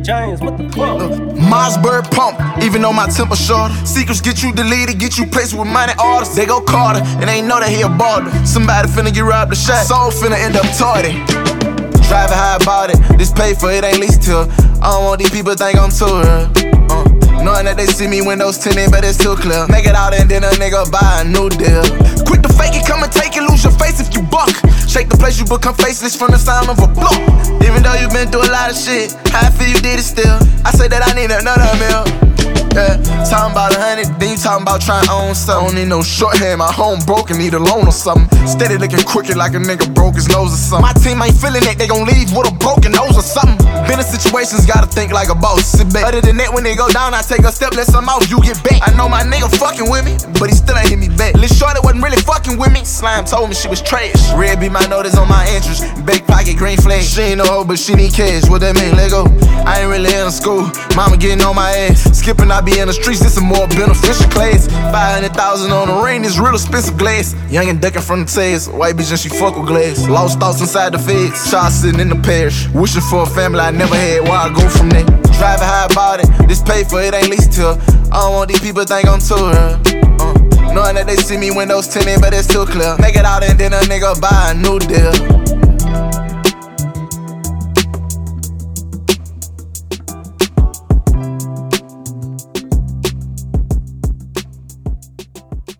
James, what the fuck? Mossberg pump, even though my temper short. Secrets get you deleted, get you placed with money artists. They go Carter, and they know that he a baller. Somebody finna get robbed the shot, soul finna end up tardy. Driving high about it, this pay for it ain't least till. I don't want these people think I'm too real. Knowing that they see me windows tinted, but it's too clear. Make it out and then a nigga buy a new deal. Quick to fake it, come and take it, lose your face if you buck. Shake the place, you become faceless from the sound of a block. Even though you been through a lot of shit, how I feel you did it still. I say that I need another meal. Yeah, talking about 100, then you talking about trying to own something. Don't need no shorthand, my home broken, need a loan or something. Steady looking crooked like a nigga broke his nose or something. My team ain't feeling it, they gon' leave with a broken nose or something. Been in situations, gotta think like a boss, sit back. Other than that, when they go down, I take a step, let some out, you get back. I know my nigga fucking with me, but he still ain't hit me back. Lil' shorty wasn't really fucking with me, Slime told me she was trash. Red be my notice on my interest, big pocket, green flag. She ain't no hoe, but she need cash, what that mean, let go. I ain't really in school, mama getting on my ass. Skipping, I be in the streets, this a more beneficial class. 500,000 on the ring, this real expensive glass. Young and ducking from the tails, white bitch and she fuck with glass. Lost thoughts inside the feds, child sitting in the parish. Wishing for a family I never had, where I go from there. Driving high about it, this pay for it ain't least till. I don't want these people think I'm too real. Knowing that they see me windows tinted, but it's too clear. Make it out and then a nigga buy a new deal.